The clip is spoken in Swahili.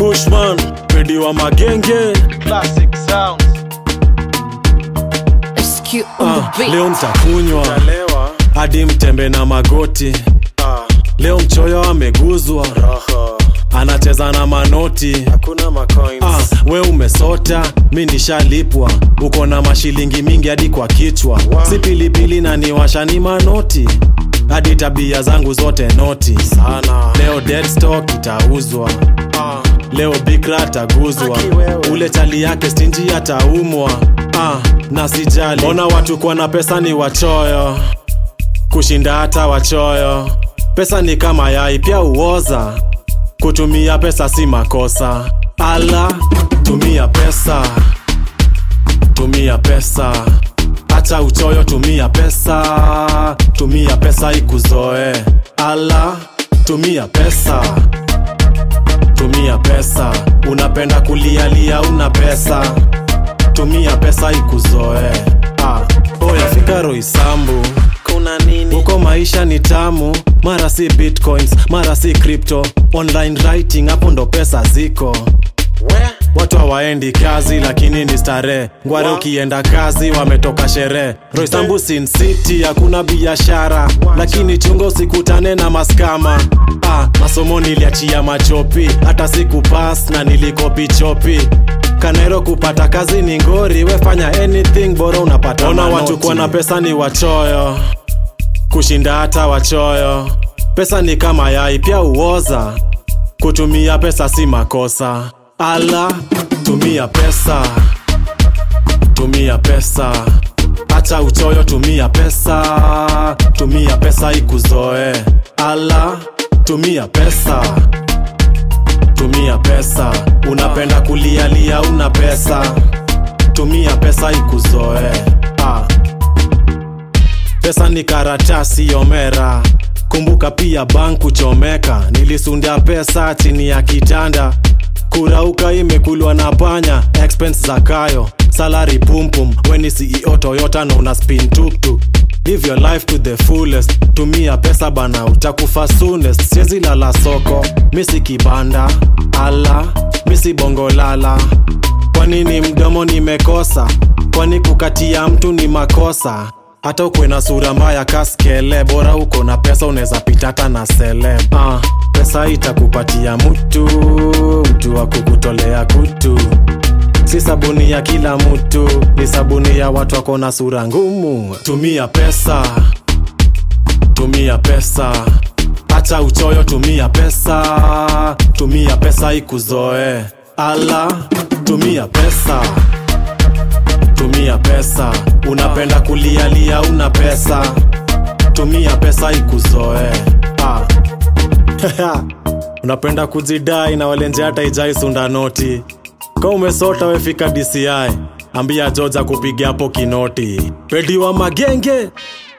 Kushman, Pedi wa magenge. Classic sounds. SQ on the beat. Leo mtakunywa hadi mtembe na magoti. Leo mchoyo ameguzwa, anacheza na manoti. Hakuna macoins. We umesota, mi nishalipwa. Uko na mashilingi mingi hadi kwa kichwa. Si pilipili na niwasha ni manoti. Hadi tabia zangu zote noti Sana. Leo dead stock itauzwa. Leo bikra ataguzwa. Ule chali yake stingy ataumwa. Na sijali. Ona watu kwa na pesa ni wachoyo kushinda hata wachoyo. Pesa ni kama yai pia uoza. Kutumia pesa si makosa. Ala, tumia pesa. Tumia pesa. Acha uchoyo, tumia pesa. Tumia pesa ikuzoe. Ala, tumia pesa. Tumia pesa. Unapenda kulialia una pesa. Tumia pesa ikuzoe. Oya fika Roysambu. Kuna nini? Uko maisha ni tamu. Mara si bitcoins, mara si crypto. Online writing hapo ndo pesa ziko. Watu hawaendi kazi lakini ni starehe. Ngware ukienda kazi wametoka sherehe. Roysambu Sin City hakuna biashara. Lakini chungo usikutane na maskama. Masomo niliachia machopi. Hata siku pass na nilikopi chopi. Kanairo kupata kazi ni ngori. Wefanya anything bora unapata manoti. Ona watu kwa na pesa ni wachoyo kushinda hata wachoyo. Pesa ni kama yai pia uoza. Kutumia pesa si makosa. Ala, tumia pesa. Tumia pesa. Acha uchoyo, tumia pesa. Tumia pesa ikuzoe. Ala, tumia pesa. Tumia pesa. Unapenda kulialia una pesa. Tumia pesa ikuzoe. Pesa ni karatasi yomera. Kumbuka pia banku chomeka. Nilisundia pesa chini ya kitanda. Kurauka imekulwa na panya. Expense za kayo, salary pumpum. Weni CEO Toyota na una spin tuk-tuk. Live your life to the fullest. Tumia pesa bana utakufa soonest. Siezi lala soko, misi kibanda. Ala, misi bongo lala. Kwani ni mdomo nimekosa? Kwani kukatia mtu ni makosa? Hata ukwe na sura mbaya kaskele. Bora uko na pesa uneza pitata na sele. Pesa itakupatia mtu wa kukutolea kutu. Si sabuni ya kila mtu, ni sabuni ya watu wako na sura ngumu. Tumia pesa. Tumia pesa. Acha uchoyo, tumia pesa. Tumia pesa ikuzoe. Ala, tumia pesa. Tumia pesa. Unapenda kulialia una pesa. Tumia pesa ikuzoe. Unapenda kujidai na walenje hata ijai sunda noti. Kwa umesota wefika DCI. Ambia Georgia kupigia hapo kinoti. Pedi wa magenge.